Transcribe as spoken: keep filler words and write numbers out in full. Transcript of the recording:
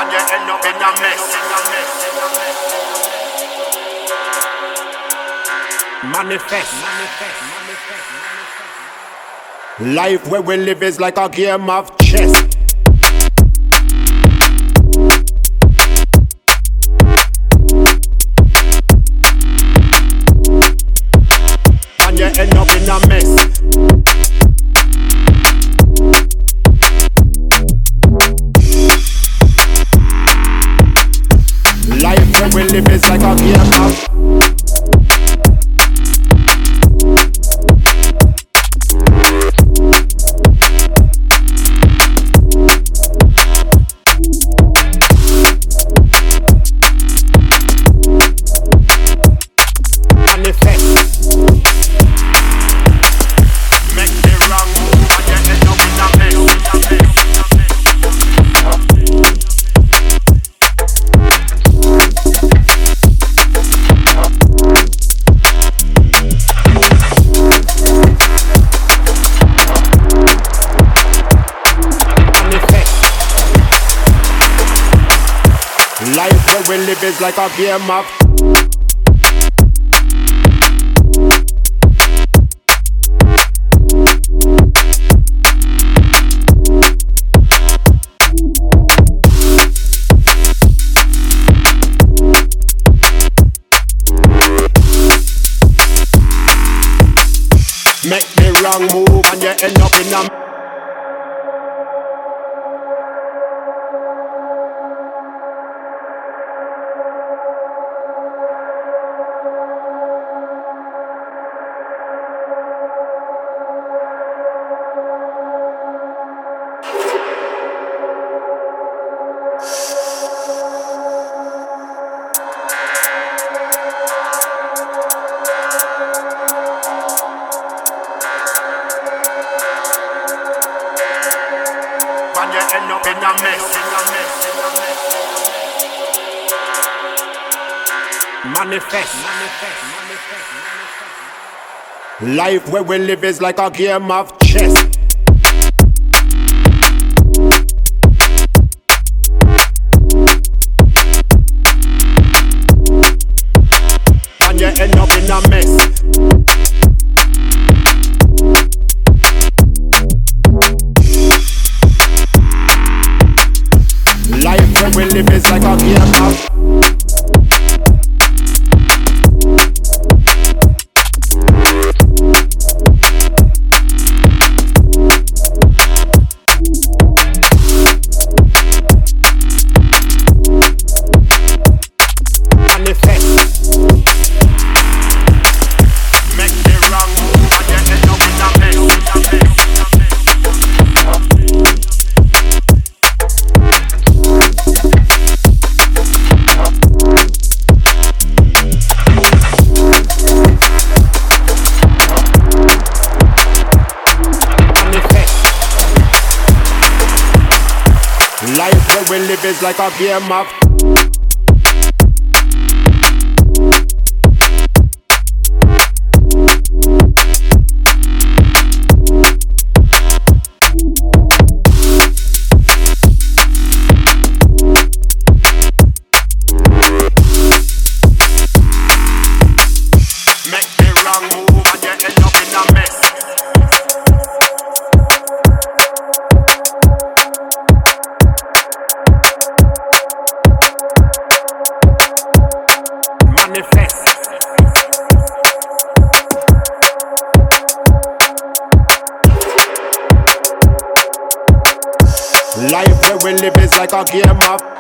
and you end up in a mess. Manifest. Life where we live is like a game of chess. And you end up in a mess. Life where we live is like a game of life where we live is like a game of make the wrong move and you end up in a and you end up in a mess. Manifest. Life where we live is like a game of chess. And you end up in a mess. Life where we live is like a game of manifest. Make the wrong move and you end up in a mess. Life where we live is like a game of make the wrong move and you end up in a mess. Manifest. Life where we live is like a game of